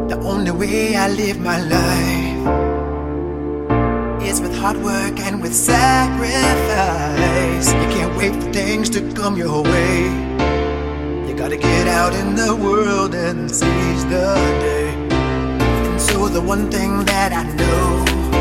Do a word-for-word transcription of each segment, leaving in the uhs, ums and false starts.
The only way I live my life is with hard work and with sacrifice. You can't wait for things to come your way. You gotta get out in the world and seize the day. And so the one thing that I know,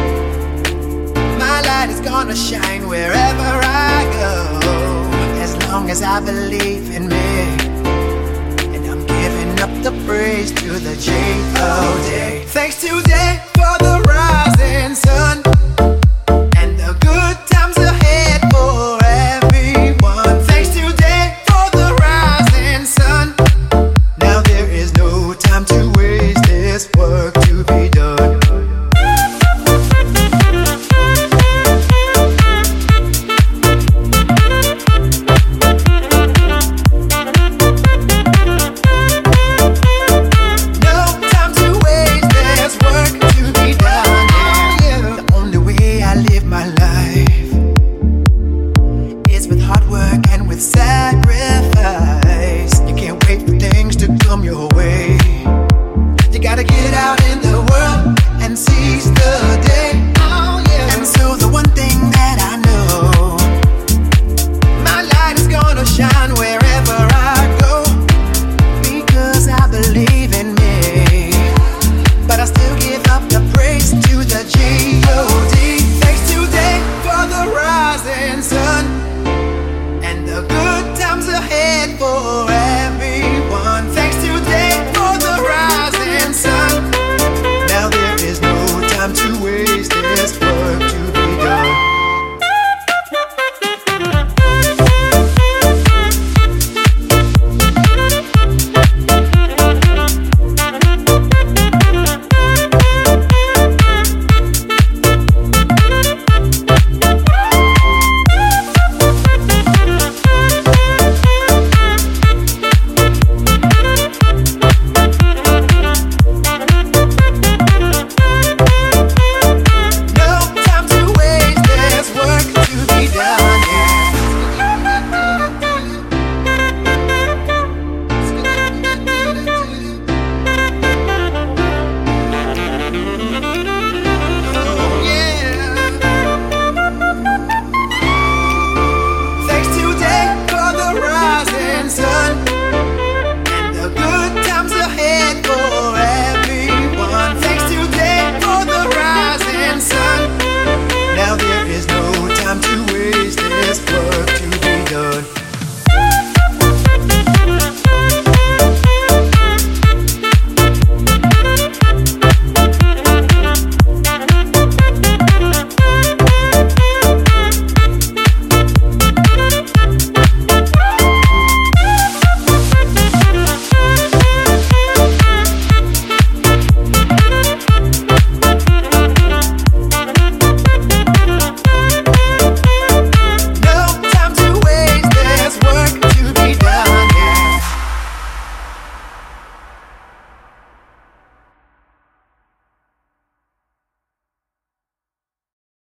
my light is gonna shine wherever I go, as long as I believe in me. And I'm giving up the praise to the J O D. Thanks today for the rising sun and the good times ahead for everyone. Thanks today for the rising sun. Now there is no time to waste, this work to be done.